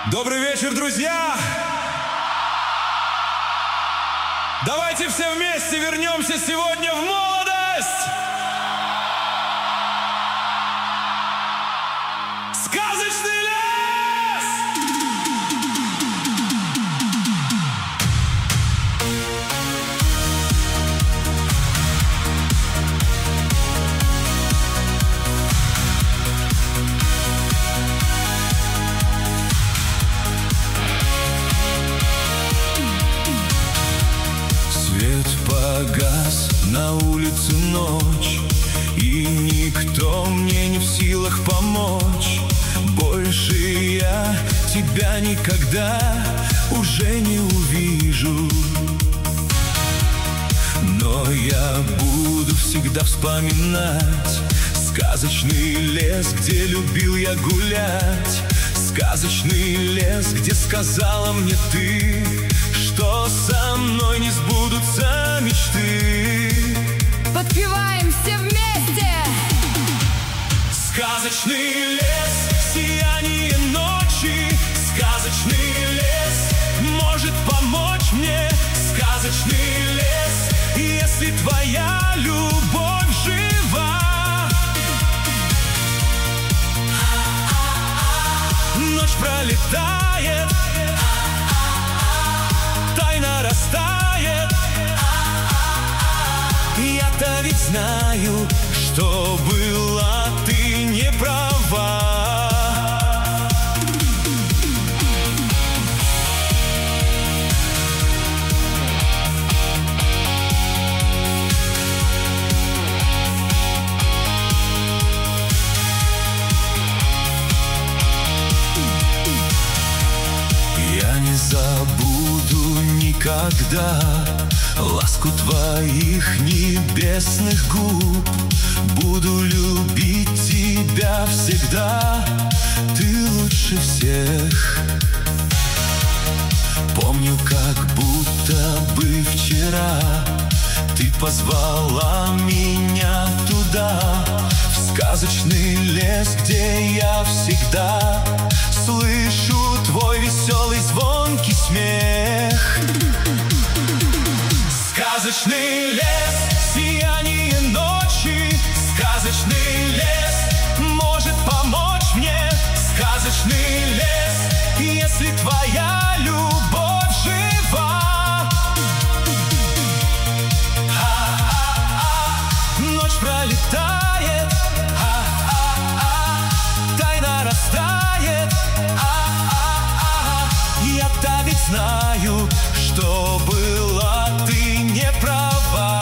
Добрый вечер, друзья! Давайте все вместе вернемся сегодня в молодость! Сказочный лес! Погас, на улице ночь, и никто мне не в силах помочь. Больше я тебя никогда уже не увижу, но я буду всегда вспоминать сказочный лес, где любил я гулять. Сказочный лес, где сказала мне ты, что со мной не сбудутся мечты. Подпеваем все вместе! Сказочный лес, сияние ночи. Сказочный лес может помочь мне. Сказочный лес, если твоя любовь жива. Ночь пролетает, тайна растает. Я-то ведь знаю, что была ты не права. Я не забуду никогда ласку твоих небесных губ. Буду любить тебя всегда, ты лучше всех. Помню, как будто бы вчера ты позвала меня туда, в сказочный лес, где я всегда слышу твой веселый звонкий смех. Сказочный лес, сияние ночи. Сказочный лес может помочь мне. Сказочный лес, если твоя любовь жива. Ночь пролетает, тайна растает. Я-то ведь знаю, что была ты не права.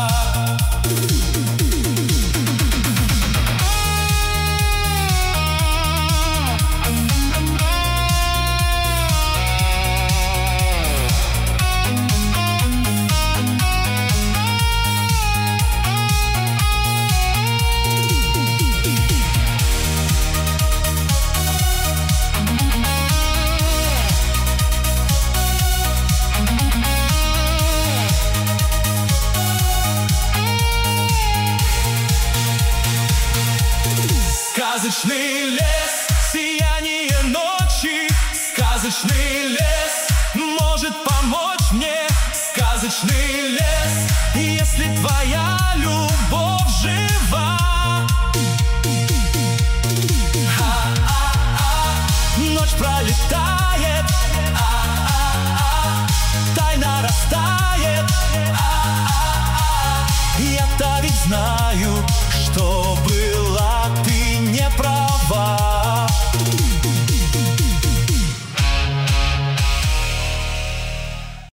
Сказочный лес, сияние ночи. Сказочный лес может помочь мне. Сказочный лес, если твоя любовь жива. Ночь пролетает, тайна растает. Я-то ведь знаю, что было